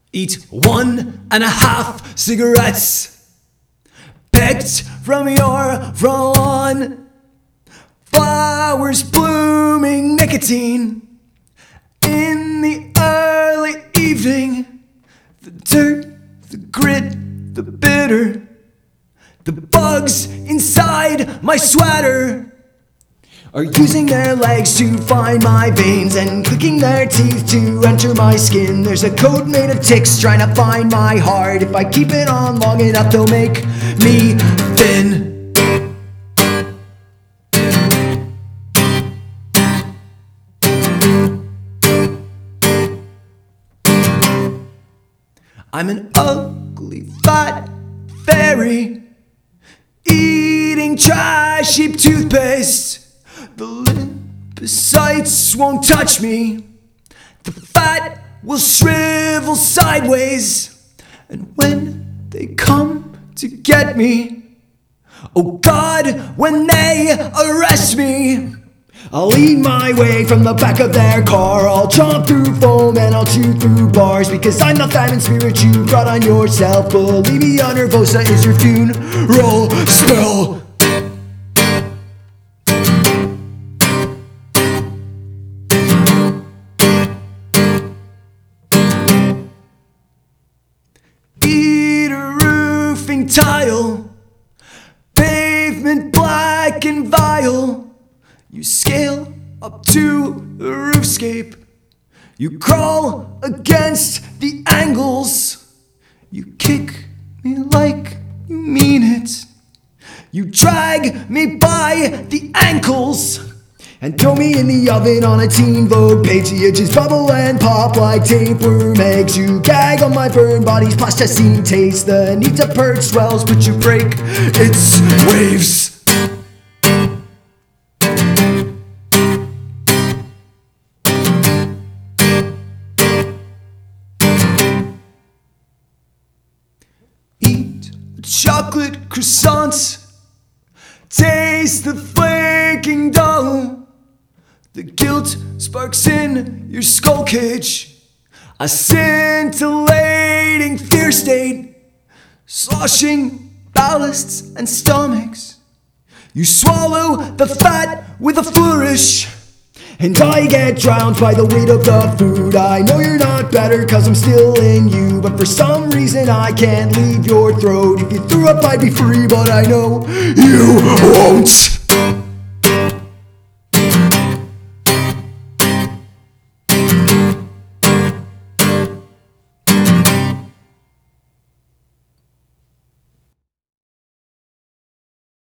Eat 1.5 cigarettes picked from your front lawn. Flowers blooming, nicotine in the early evening. The dirt, the grit, the bitter, the bugs inside my sweater are using their legs to find my veins and clicking their teeth to enter my skin. There's a code made of ticks trying to find my heart. If I keep it on long enough, they'll make me thin. I'm an ugly, fat fairy eating trashy toothpaste. The lymphocytes won't touch me. The fat will shrivel sideways. And when they come to get me, oh God, when they arrest me, I'll eat my way from the back of their car. I'll jump through foam and I'll chew through bars, because I'm the famine spirit you brought on yourself. Believe me, Nervosa is your funeral spell. Eat a roofing tile, pavement black and vile. You scale up to the roofscape. You crawl against the angles. You kick me like you mean it. You drag me by the ankles and throw me in the oven on a Teen Vogue page. You just bubble and pop like tapeworm eggs. You gag on my burned body's plasticine taste. The need to purge swells, but you break its waves. Eat chocolate croissants, taste the flaking dough. The guilt sparks in your skull cage, a scintillating fear state, sloshing ballasts and stomachs. You swallow the fat with a flourish, and I get drowned by the weight of the food. I know you're not better cause I'm still in you, but for some reason I can't leave your throat. If you threw up I'd be free, but I know you won't.